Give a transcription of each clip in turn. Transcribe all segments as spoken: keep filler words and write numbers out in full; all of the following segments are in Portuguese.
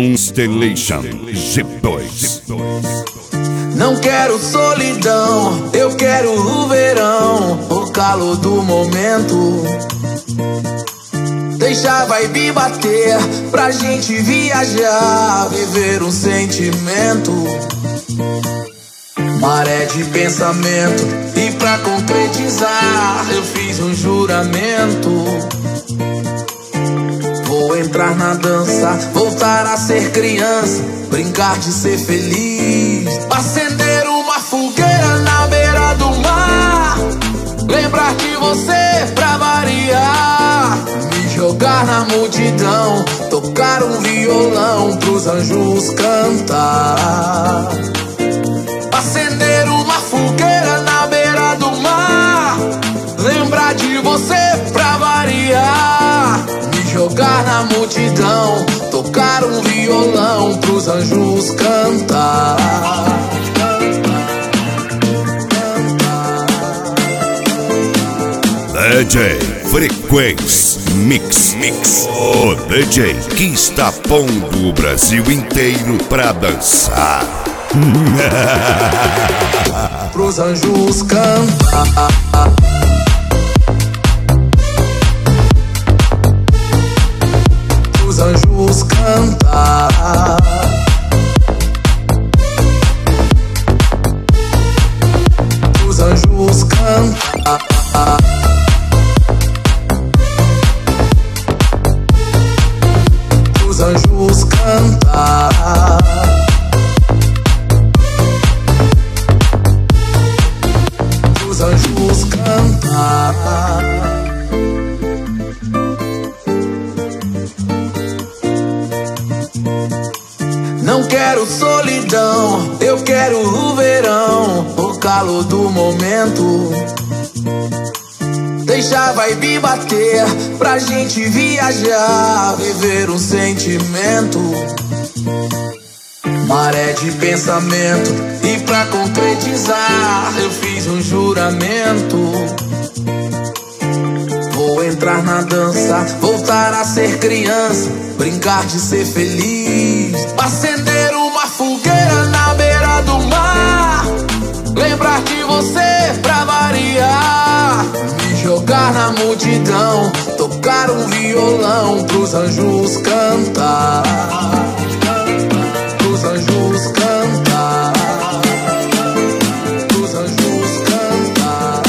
Constellation G dois. Não quero solidão, eu quero o verão, o calor do momento. Deixa a vibe bater pra gente viajar, viver um sentimento. Maré de pensamento, e pra concretizar eu fiz um juramento. Vou entrar na dança, voltar a ser criança, brincar de ser feliz, acender uma fogueira na beira do mar, lembrar de você pra variar, me jogar na multidão, tocar um violão pros anjos cantar. Acender uma fogueira na beira do mar, lembrar de você pra variar, me jogar na multidão, tocar um violão pros anjos cantar. D J Frequência Mix Mix, o D J que está pondo o Brasil inteiro pra dançar. Pros anjos cantar. Pros anjos cantar. Pros anjos cantar. Pros anjos cantar. Pros anjos cantar. Não quero solidão, eu quero o verão, o calor do momento. Deixa a vibe bater pra gente viajar, viver um sentimento. Maré de pensamento, e pra concretizar eu fiz um juramento. Vou entrar na dança, voltar a ser criança, brincar de ser feliz, acender uma fogueira na beira do mar, lembrar de você pra variar, me jogar na multidão, tocar um violão pros anjos cantar. Pros anjos cantar. Pros anjos cantar.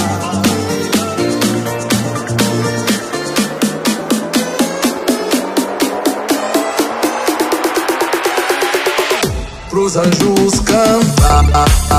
Pros anjos cantar.